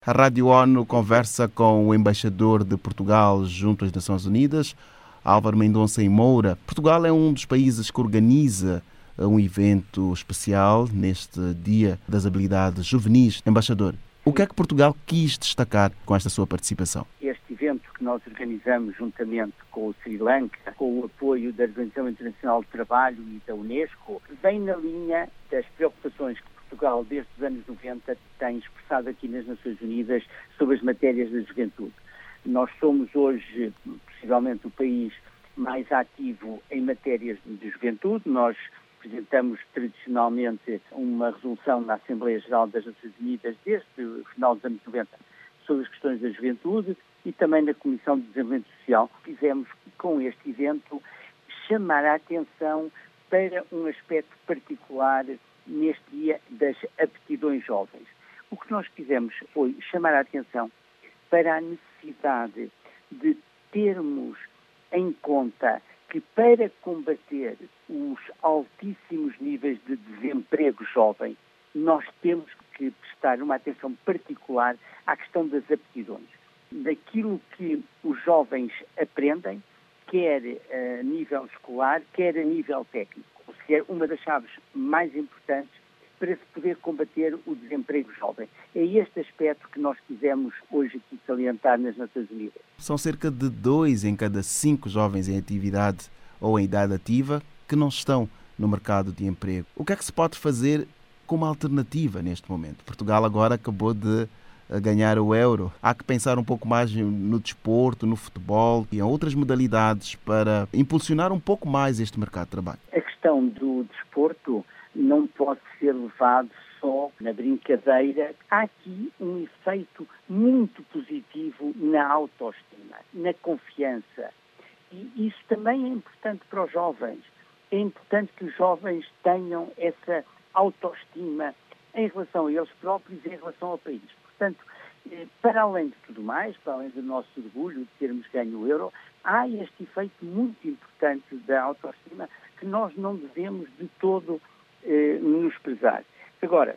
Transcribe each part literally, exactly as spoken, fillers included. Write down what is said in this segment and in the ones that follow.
A Rádio ONU conversa com o embaixador de Portugal junto às Nações Unidas, Álvaro Mendonça e Moura. Portugal é um dos países que organiza um evento especial neste Dia das Habilidades Juvenis. Embaixador, o que é que Portugal quis destacar com esta sua participação? Este evento que nós organizamos juntamente com o Sri Lanka, com o apoio da Organização Internacional do Trabalho e da Unesco, vem na linha das preocupações que Portugal, desde os anos noventa, tem expressado aqui nas Nações Unidas sobre as matérias da juventude. Nós somos hoje, possivelmente, o país mais ativo em matérias de juventude. Nós apresentamos tradicionalmente uma resolução na Assembleia Geral das Nações Unidas desde o final dos anos noventa sobre as questões da juventude e também na Comissão de Desenvolvimento Social. Fizemos com este evento chamar a atenção para um aspecto particular neste dia das aptidões jovens. O que nós fizemos foi chamar a atenção para a necessidade de termos em conta que para combater os altíssimos níveis de desemprego jovem, nós temos que prestar uma atenção particular à questão das aptidões. Daquilo que os jovens aprendem, quer a nível escolar, quer a nível técnico. Ou seja, uma das chaves mais importantes para se poder combater o desemprego jovem. É este aspecto que nós quisemos hoje aqui salientar nas Nações Unidas. São cerca de dois em cada cinco jovens em atividade ou em idade ativa que não estão no mercado de emprego. O que é que se pode fazer como alternativa neste momento? Portugal agora acabou de ganhar o euro. Há que pensar um pouco mais no desporto, no futebol e em outras modalidades para impulsionar um pouco mais este mercado de trabalho. A questão do desporto não pode ser levado só na brincadeira. Há aqui um efeito muito positivo na autoestima, na confiança. E isso também é importante para os jovens. É importante que os jovens tenham essa autoestima em relação a eles próprios e em relação ao país. Portanto, para além de tudo mais, para além do nosso orgulho de termos ganho o euro, há este efeito muito importante da autoestima que nós não devemos de todo eh, menosprezar. Agora,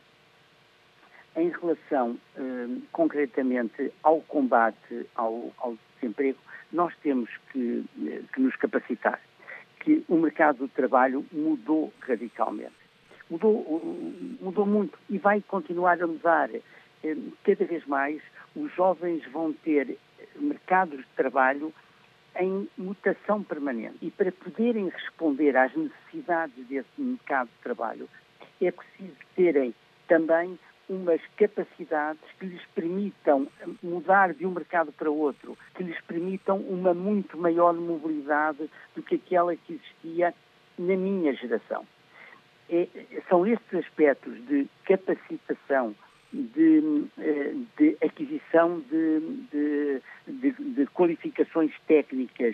em relação eh, concretamente ao combate ao, ao desemprego, nós temos que, eh, que nos capacitar, que o mercado do trabalho mudou radicalmente. Mudou, mudou muito e vai continuar a mudar. Cada vez mais os jovens vão ter mercados de trabalho em mutação permanente. E para poderem responder às necessidades desse mercado de trabalho, é preciso terem também umas capacidades que lhes permitam mudar de um mercado para outro, que lhes permitam uma muito maior mobilidade do que aquela que existia na minha geração. É, são estes aspectos de capacitação, de, de aquisição de, de, de, de qualificações técnicas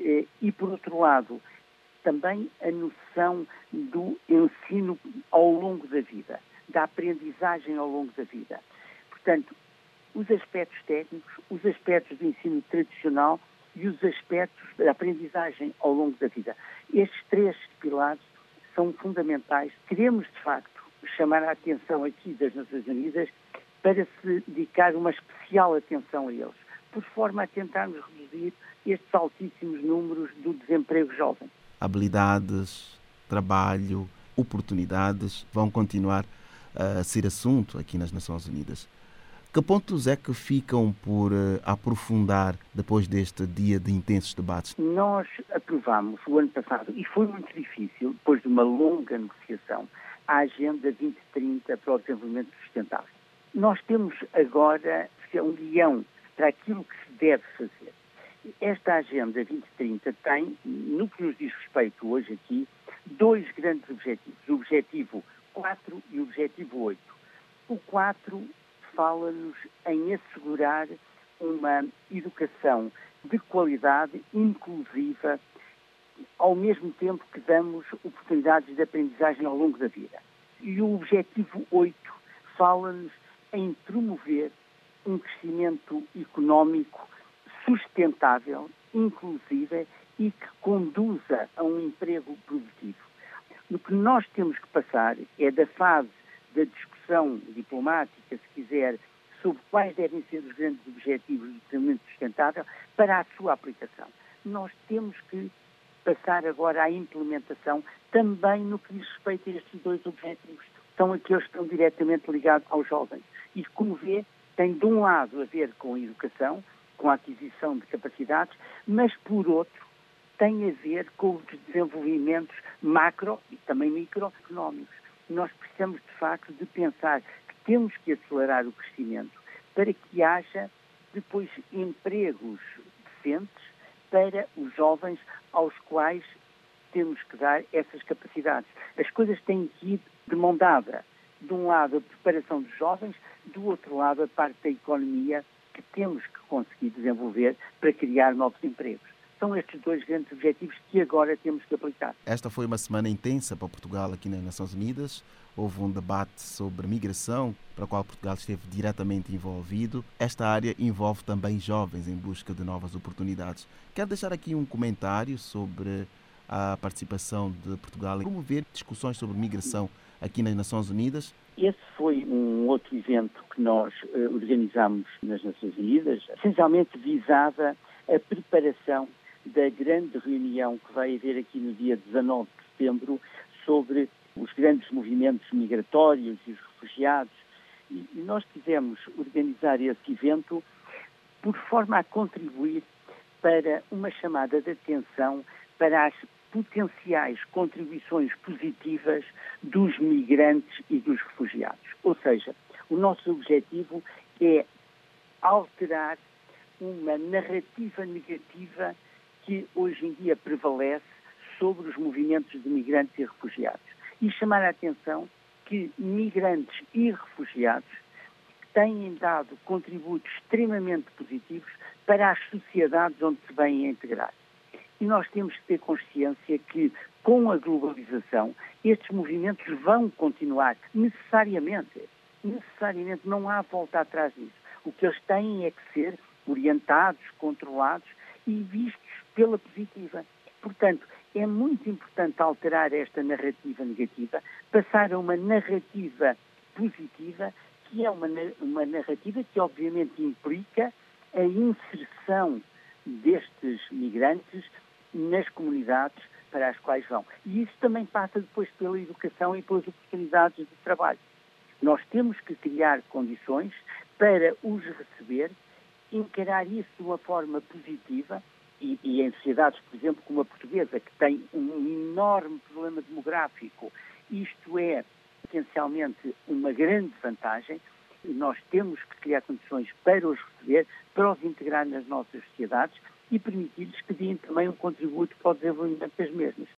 e, por outro lado, também a noção do ensino ao longo da vida, da aprendizagem ao longo da vida. Portanto, os aspectos técnicos, os aspectos do ensino tradicional e os aspectos da aprendizagem ao longo da vida. Estes três pilares são fundamentais. Queremos, de facto, chamar a atenção aqui das Nações Unidas para se dedicar uma especial atenção a eles, por forma a tentarmos reduzir estes altíssimos números do desemprego jovem. Habilidades, trabalho, oportunidades vão continuar a ser assunto aqui nas Nações Unidas. Que pontos é que ficam por uh, aprofundar depois deste dia de intensos debates? Nós aprovámos o ano passado, e foi muito difícil, depois de uma longa negociação, a Agenda vinte trinta para o Desenvolvimento Sustentável. Nós temos agora um guião para aquilo que se deve fazer. Esta Agenda vinte trinta tem, no que nos diz respeito hoje aqui, dois grandes objetivos. O objetivo quatro e o objetivo oito. O quatro fala-nos em assegurar uma educação de qualidade inclusiva, ao mesmo tempo que damos oportunidades de aprendizagem ao longo da vida. E o objetivo oito fala-nos em promover um crescimento económico sustentável, inclusivo e que conduza a um emprego produtivo. O que nós temos que passar é da fase da discussão diplomática, se quiser, sobre quais devem ser os grandes objetivos do desenvolvimento sustentável para a sua aplicação. Nós temos que passar agora à implementação também no que diz respeito a estes dois objetivos. São aqueles que estão diretamente ligados aos jovens. E, como vê, tem de um lado a ver com a educação, com a aquisição de capacidades, mas, por outro, tem a ver com os desenvolvimentos macro e também microeconómicos. Nós precisamos, de facto, de pensar que temos que acelerar o crescimento para que haja depois empregos decentes para os jovens aos quais temos que dar essas capacidades. As coisas têm que ir de mão dada. De um lado, a preparação dos jovens, do outro lado, a parte da economia que temos que conseguir desenvolver para criar novos empregos. São estes dois grandes objetivos que agora temos que aplicar. Esta foi uma semana intensa para Portugal aqui nas Nações Unidas. Houve um debate sobre migração, para o qual Portugal esteve diretamente envolvido. Esta área envolve também jovens em busca de novas oportunidades. Quero deixar aqui um comentário sobre a participação de Portugal em promover discussões sobre migração aqui nas Nações Unidas. Esse foi um outro evento que nós uh, organizámos nas Nações Unidas. Essencialmente visava a preparação da grande reunião que vai haver aqui no dia dezanove de setembro sobre os grandes movimentos migratórios e os refugiados. E nós quisemos organizar esse evento por forma a contribuir para uma chamada de atenção para as potenciais contribuições positivas dos migrantes e dos refugiados. Ou seja, o nosso objetivo é alterar uma narrativa negativa que hoje em dia prevalece sobre os movimentos de migrantes e refugiados. E chamar a atenção que migrantes e refugiados têm dado contributos extremamente positivos para as sociedades onde se vêm a integrar. E nós temos que ter consciência que, com a globalização, estes movimentos vão continuar necessariamente. Necessariamente, não há volta atrás disso. O que eles têm é que ser orientados, controlados e vistos pela positiva. Portanto, é muito importante alterar esta narrativa negativa, passar a uma narrativa positiva, que é uma, uma narrativa que obviamente implica a inserção destes migrantes nas comunidades para as quais vão. E isso também passa depois pela educação e pelas oportunidades de trabalho. Nós temos que criar condições para os receber, encarar isso de uma forma positiva e, e em sociedades, por exemplo, como a portuguesa, que tem um enorme problema demográfico, isto é potencialmente uma grande vantagem. Nós temos que criar condições para os receber, para os integrar nas nossas sociedades e permitir-lhes que deem também um contributo para o desenvolvimento das mesmas.